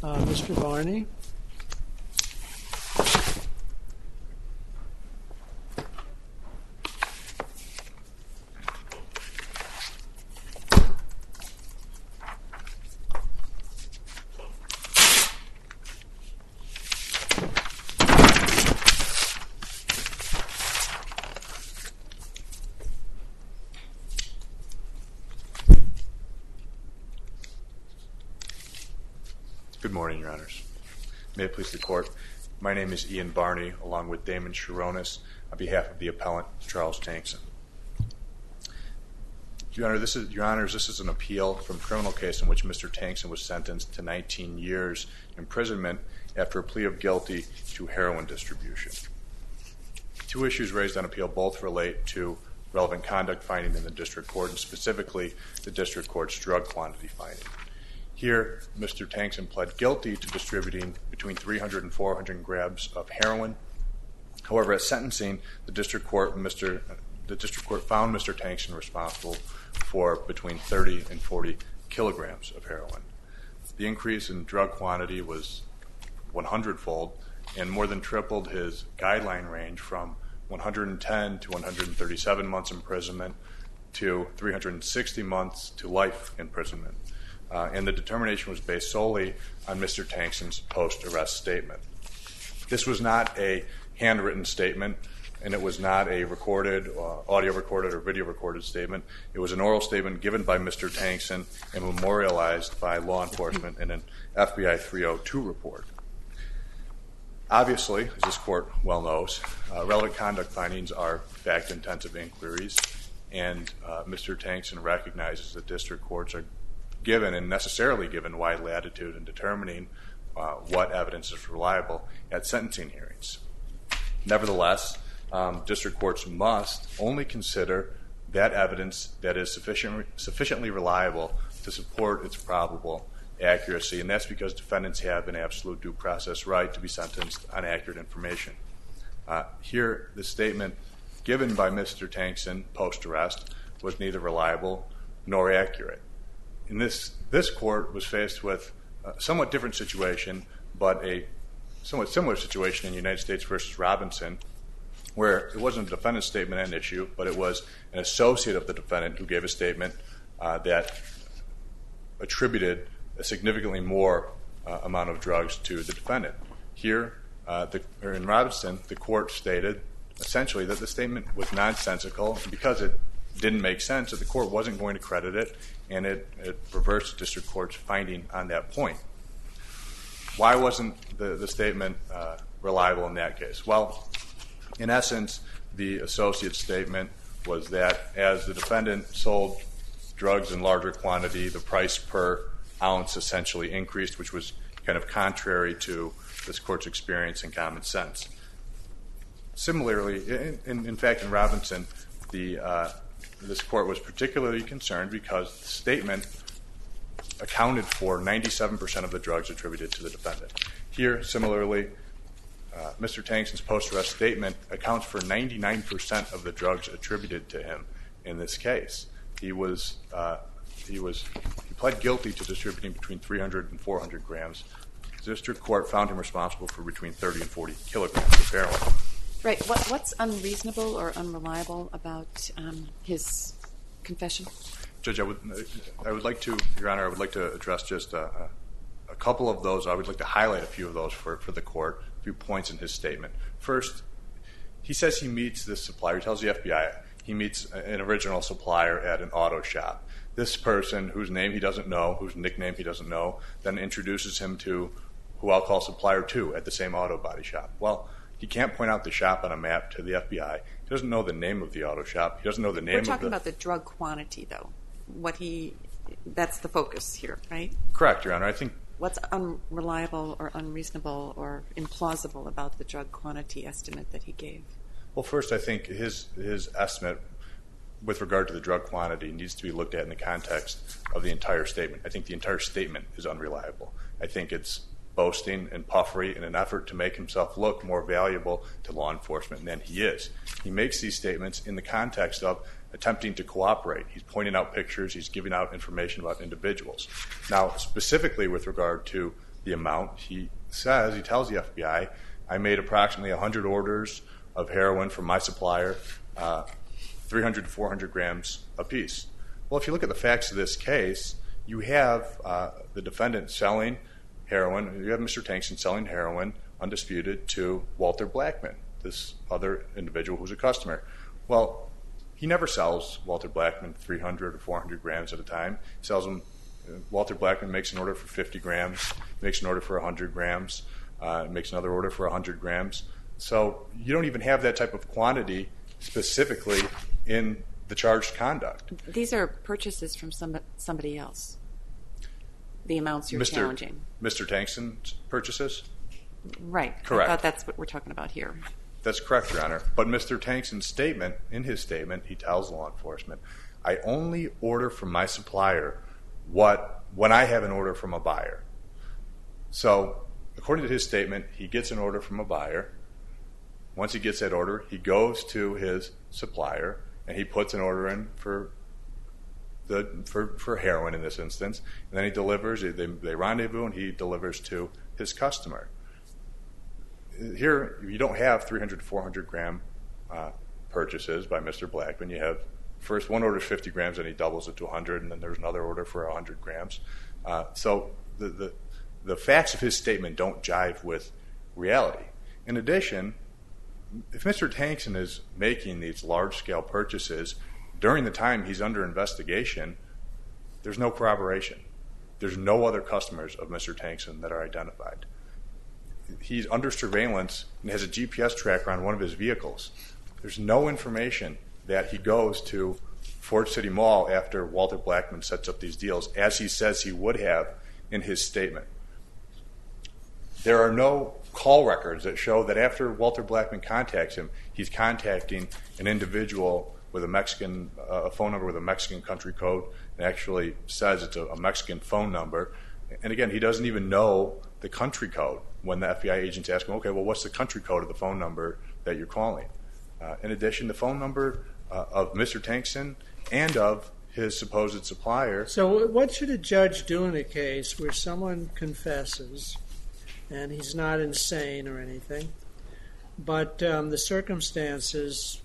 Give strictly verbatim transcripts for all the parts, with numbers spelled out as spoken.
Uh, Mister Barney. Good morning, Your Honors. May it please the Court. My name is Ian Barney, along with Damon Sharonis, on behalf of the appellant, Charles Tankson. Your Honor, this is, Your Honors, this is an appeal from a criminal case in which Mister Tankson was sentenced to nineteen years imprisonment after a plea of guilty to heroin distribution. Two issues raised on appeal both relate to relevant conduct finding in the district court, and specifically the district court's drug quantity finding. Here, Mister Tankson pled guilty to distributing between three hundred and four hundred grams of heroin. However, at sentencing, the district court, Mister the district court found Mister Tankson responsible for between thirty and forty kilograms of heroin. The increase in drug quantity was one hundred fold and more than tripled his guideline range from one hundred ten to one hundred thirty-seven months imprisonment to three hundred sixty months to life imprisonment. Uh, and the determination was based solely on Mister Tankson's post-arrest statement. This was not a handwritten statement, and it was not a recorded, uh, audio recorded or video recorded statement. It was an oral statement given by Mister Tankson and memorialized by law enforcement in an F B I three oh two report. Obviously, as this court well knows, uh, relevant conduct findings are fact-intensive inquiries, and uh, Mister Tankson recognizes that district courts are given and necessarily given wide latitude in determining uh, what evidence is reliable at sentencing hearings. Nevertheless, um, district courts must only consider that evidence that is sufficient, sufficiently reliable to support its probable accuracy, and that's because defendants have an absolute due process right to be sentenced on accurate information. Uh, here, the statement given by Mister Tankson post-arrest was neither reliable nor accurate. In this, this court was faced with a somewhat different situation, but a somewhat similar situation in United States versus Robinson, where it wasn't a defendant's statement at issue, but it was an associate of the defendant who gave a statement uh, that attributed a significantly more uh, amount of drugs to the defendant. Here, uh, the, or in Robinson, the court stated essentially that the statement was nonsensical, and because it didn't make sense, that the court wasn't going to credit it, and it, it reversed the district court's finding on that point. Why wasn't the, the statement uh, reliable in that case? Well, in essence, the associate's statement was that as the defendant sold drugs in larger quantity, the price per ounce essentially increased, which was kind of contrary to this court's experience and common sense. Similarly, in, in, in fact, in Robinson, the uh, this court was particularly concerned because the statement accounted for ninety-seven percent of the drugs attributed to the defendant. Here, similarly, uh, Mister Tankson's post-arrest statement accounts for ninety-nine percent of the drugs attributed to him in this case. He was uh, he was he pled guilty to distributing between three hundred and four hundred grams. The district court found him responsible for between thirty and forty kilograms of heroin. Right. What, what's unreasonable or unreliable about um, his confession? Judge, I would, I would like to, Your Honor, I would like to address just a, a couple of those. I would like to highlight a few of those for, for the court, a few points in his statement. First, he says he meets this supplier. He tells the F B I he meets an original supplier at an auto shop. This person, whose name he doesn't know, whose nickname he doesn't know, then introduces him to who I'll call supplier two at the same auto body shop. Well, he can't point out the shop on a map to the F B I. He doesn't know the name of the auto shop. He doesn't know the name of the... We're talking about the drug quantity, though. What he... That's the focus here, right? Correct, Your Honor. I think... What's unreliable or unreasonable or implausible about the drug quantity estimate that he gave? Well, first, I think his his estimate with regard to the drug quantity needs to be looked at in the context of the entire statement. I think the entire statement is unreliable. I think it's boasting and puffery in an effort to make himself look more valuable to law enforcement than he is. He makes these statements in the context of attempting to cooperate. He's pointing out pictures. He's giving out information about individuals. Now, specifically with regard to the amount. He says, he tells the F B I, I made approximately one hundred orders of heroin from my supplier, uh, three hundred to four hundred grams apiece. Well, if you look at the facts of this case, you have uh, the defendant selling heroin, you have Mister Tankson selling heroin, undisputed, to Walter Blackman, this other individual who's a customer. Well, he never sells Walter Blackman three hundred or four hundred grams at a time. He sells them, uh, Walter Blackman makes an order for fifty grams, makes an order for one hundred grams, uh, makes another order for one hundred grams. So you don't even have that type of quantity specifically in the charged conduct. These are purchases from some, somebody else, the amounts you're Mister challenging. Mister Tankson's purchases? Right. Correct. I thought that's what we're talking about here. That's correct, Your Honor. But Mister Tankson's statement, in his statement, he tells law enforcement, I only order from my supplier what when I have an order from a buyer. So, according to his statement, he gets an order from a buyer. Once he gets that order, he goes to his supplier and he puts an order in for the for, for heroin in this instance, and then he delivers, they, they rendezvous, and he delivers to his customer. Here, you don't have three hundred to four hundred gram uh, purchases by Mister Blackman. You have first one order is fifty grams, and he doubles it to one hundred, and then there's another order for one hundred grams. Uh, so the, the the facts of his statement don't jive with reality. In addition, if Mister Tankson is making these large-scale purchases during the time he's under investigation, there's no corroboration. There's no other customers of Mister Tankson that are identified. He's under surveillance and has a G P S tracker on one of his vehicles. There's no information that he goes to Ford City Mall after Walter Blackman sets up these deals, as he says he would have in his statement. There are no call records that show that after Walter Blackman contacts him, he's contacting an individual with a Mexican, uh, a phone number with a Mexican country code, and actually says it's a, a Mexican phone number. And again, he doesn't even know the country code when the F B I agents ask him, okay, well, what's the country code of the phone number that you're calling? Uh, in addition, the phone number uh, of Mister Tankson and of his supposed supplier. So what should a judge do in a case where someone confesses, and he's not insane or anything, but um, the circumstances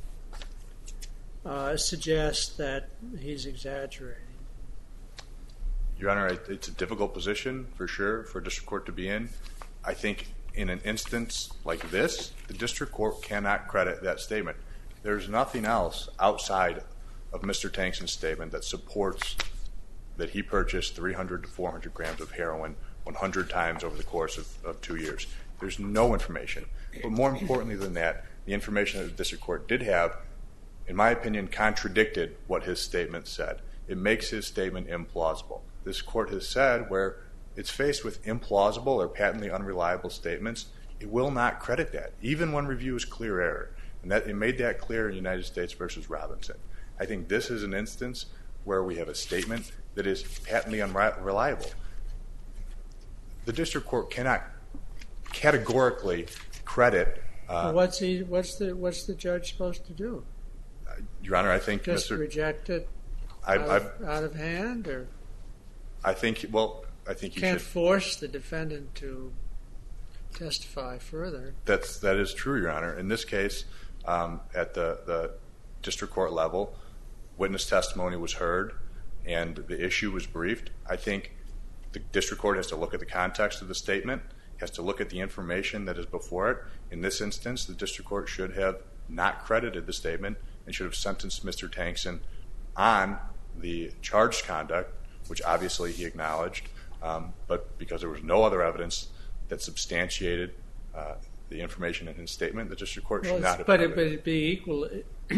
uh, suggest that he's exaggerating? Your Honor, it's a difficult position, for sure, for a district court to be in. I think in an instance like this, the district court cannot credit that statement. There's nothing else outside of Mister Tankson's statement that supports that he purchased three hundred to four hundred grams of heroin one hundred times over the course of, of two years. There's no information. But more importantly than that, the information that the district court did have, in my opinion, contradicted what his statement said. It makes his statement implausible. This court has said where it's faced with implausible or patently unreliable statements, it will not credit that, even when review is clear error. And that, it made that clear in United States versus Robinson. I think this is an instance where we have a statement that is patently unreliable. The district court cannot categorically credit. Uh, well, what's he? What's the? What's the judge supposed to do? Your Honor, I think just Mister reject it I, out, of, out of hand, or I think. Well, I think you can't should, force the defendant to testify further. That's that is true, Your Honor. In this case, um, at the the district court level, witness testimony was heard, and the issue was briefed. I think the district court has to look at the context of the statement, has to look at the information that is before it. In this instance, the district court should have not credited the statement and should have sentenced Mister Tankson on the charged conduct, which obviously he acknowledged, um, but because there was no other evidence that substantiated uh, the information in his statement, the district court well, should not have but credited it, but it'd be equal.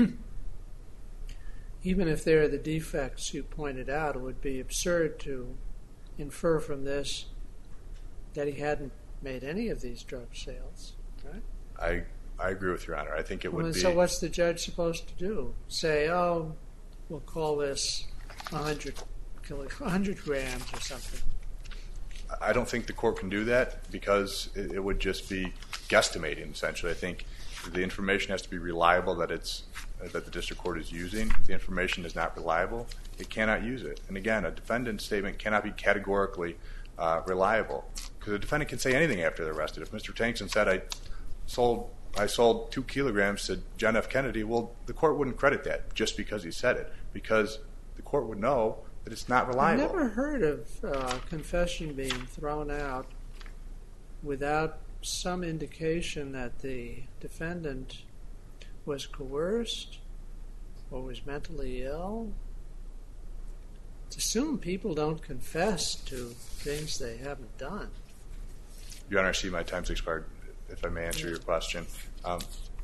Even if there are the defects you pointed out, it would be absurd to infer from this that he hadn't made any of these drug sales, right? I I agree with Your Honor. I think it would well, be. So what's the judge supposed to do? Say, oh, we'll call this one hundred, one hundred grams or something. I don't think the court can do that because it, it would just be guesstimating, essentially. I think the information has to be reliable that it's that the district court is using. If the information is not reliable, it cannot use it. And again, a defendant's statement cannot be categorically uh, reliable. because the defendant can say anything after they're arrested. If Mister Tankson said, I sold I sold two kilograms to John F. Kennedy, well, the court wouldn't credit that just because he said it, because the court would know that it's not reliable. I've never heard of uh, confession being thrown out without some indication that the defendant was coerced or was mentally ill. It's assumed people don't confess to things they haven't done. Your Honor, I see my time's expired. If I may answer your question. Um,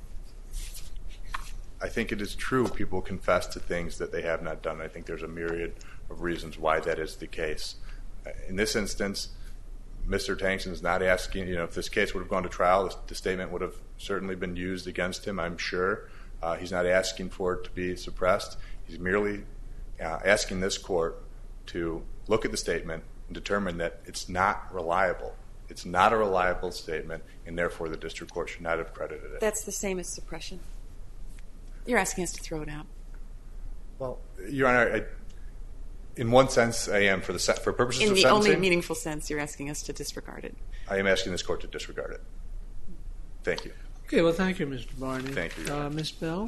I think it is true people confess to things that they have not done. I think there's a myriad of reasons why that is the case. In this instance, Mister Tankson is not asking, you know, if this case would have gone to trial, the statement would have certainly been used against him, I'm sure. Uh, he's not asking for it to be suppressed. He's merely uh, asking this court to look at the statement and determine that it's not reliable. It's not a reliable statement, and therefore the district court should not have credited it. That's the same as suppression. You're asking us to throw it out. Well, Your Honor, I, in one sense, I am for the for purposes in of the sentencing. only meaningful sense, you're asking us to disregard it. I am asking this court to disregard it. Thank you. Okay, well, thank you, Mister Barney. Thank you, Your Honor. Uh, Miz Bell?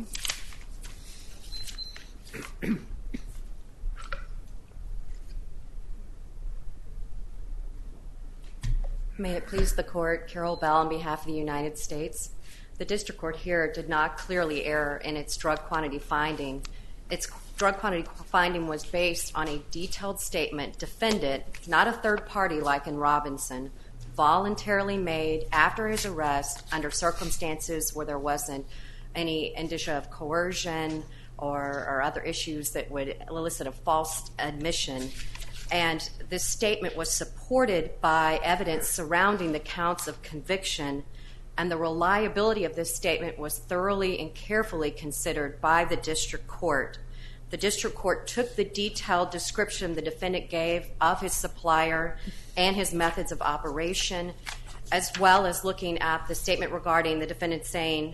May it please the court, Carol Bell on behalf of the United States. The district court here did not clearly err in its drug quantity finding. Its drug quantity finding was based on a detailed statement, defendant, not a third party like in Robinson, voluntarily made after his arrest under circumstances where there wasn't any indicia of coercion or, or other issues that would elicit a false admission. And this statement was supported by evidence surrounding the counts of conviction, and the reliability of this statement was thoroughly and carefully considered by the district court. The district court took the detailed description the defendant gave of his supplier and his methods of operation, as well as looking at the statement regarding the defendant saying,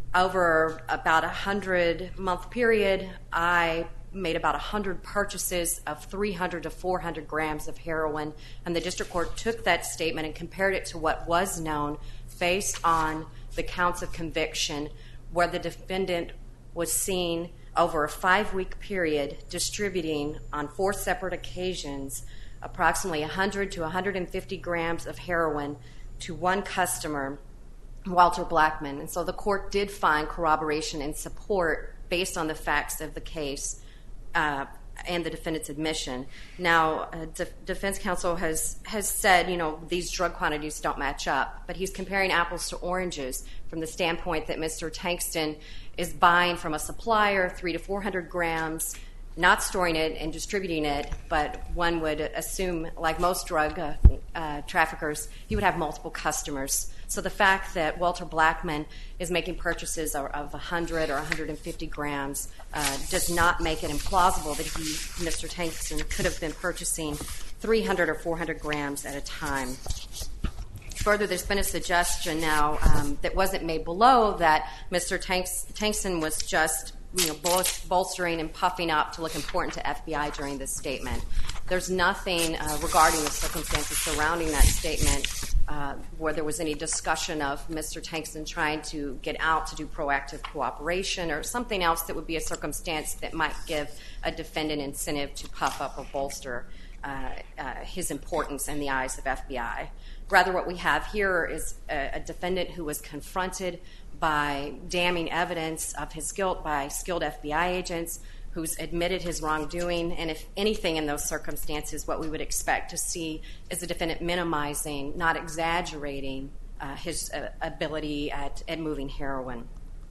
over about a hundred-month period, I made about one hundred purchases of three hundred to four hundred grams of heroin, and the district court took that statement and compared it to what was known based on the counts of conviction, where the defendant was seen over a five-week period distributing on four separate occasions approximately one hundred to one hundred fifty grams of heroin to one customer, Walter Blackman. And so the court did find corroboration and support based on the facts of the case uh, and the defendant's admission. Now, uh, de- defense counsel has, has said, you know, these drug quantities don't match up, but he's comparing apples to oranges from the standpoint that Mister Tankston is buying from a supplier three to four hundred grams, not storing it and distributing it, but one would assume, like most drug uh, uh, traffickers, he would have multiple customers. So the fact that Walter Blackman is making purchases of, of one hundred or one hundred fifty grams uh, does not make it implausible that he, Mister Tankston, could have been purchasing three hundred or four hundred grams at a time. Further, there's been a suggestion now um, that wasn't made below that Mister Tanks, Tankston was just you know, bol- bolstering and puffing up to look important to F B I during this statement. There's nothing uh, regarding the circumstances surrounding that statement uh, where there was any discussion of Mister Tankston trying to get out to do proactive cooperation or something else that would be a circumstance that might give a defendant incentive to puff up or bolster uh, uh, his importance in the eyes of F B I. Rather, what we have here is a, a defendant who was confronted by damning evidence of his guilt by skilled F B I agents, who's admitted his wrongdoing, and if anything in those circumstances, what we would expect to see is the defendant minimizing, not exaggerating, uh, his uh, ability at, at moving heroin.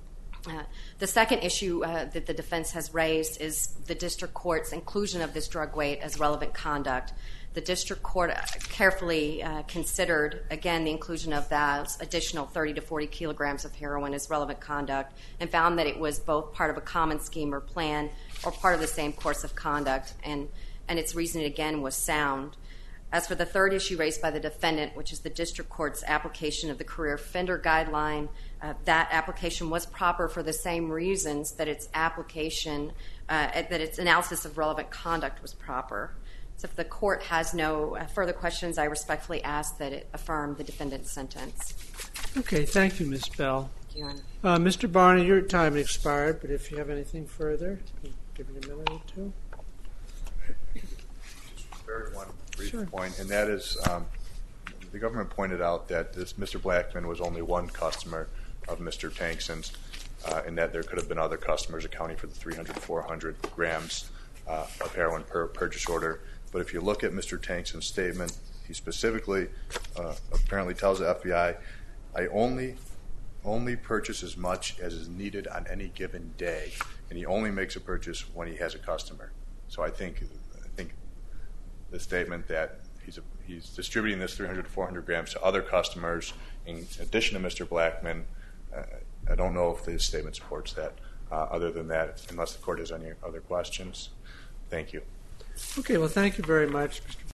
Uh, the second issue uh, that the defense has raised is the district court's inclusion of this drug weight as relevant conduct. The district court carefully uh, considered, again, the inclusion of that additional thirty to forty kilograms of heroin as relevant conduct and found that it was both part of a common scheme or plan or part of the same course of conduct, and, and its reasoning, again, was sound. As for the third issue raised by the defendant, which is the district court's application of the career offender guideline, uh, that application was proper for the same reasons that its application, uh, that its analysis of relevant conduct was proper. So if the court has no uh, further questions, I respectfully ask that it affirm the defendant's sentence. Okay, thank you, Miz Bell. Thank you, Your Honor. Uh, Mister Barney, your time expired, but if you have anything further, I'll give you a minute or two. Very one brief Sure. point, and that is um, the government pointed out that this Mister Blackman was only one customer of Mister Tankson's, uh, and that there could have been other customers accounting for the three hundred, four hundred grams uh, of heroin per purchase order. But if you look at Mister Tankson's statement, he specifically uh, apparently tells the F B I, I only only purchase as much as is needed on any given day, and he only makes a purchase when he has a customer. So I think I think the statement that he's a, he's distributing this three hundred to four hundred grams to other customers in addition to Mister Blackman, uh, I don't know if this statement supports that. Uh, other than that, unless the court has any other questions, thank you. Okay, well, thank you very much, Mister